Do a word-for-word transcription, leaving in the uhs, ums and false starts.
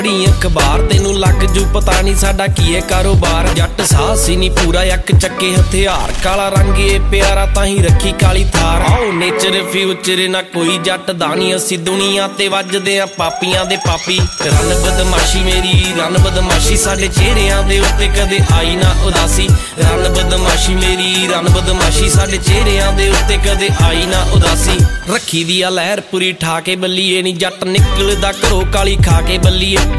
अखबार तेनू लग जू पता नहीं साडा की है कारोबार। जट साहसी नहीं पूरा यक चक्के हथियार, काला रंग ए प्यारा ताही रखी काली थार। आओ नेचर फ्यूचर ना कोई जट दानी, असी दुनिया ते वजदे आ पापियां दे पापी। रन बदमाशी मेरी रन बदमाशी, साडे चेहरियां दे उत्ते कदे आई ना उदासी। रन बदमाशी मेरी रन बदमाशी, साडे चेहरियां दे उत्ते कदे आई ना उदासी। रखी दी आ लहर पूरी ठा के बल्लीए नी, जट निकलदा घरों काली खा के बल्लीए।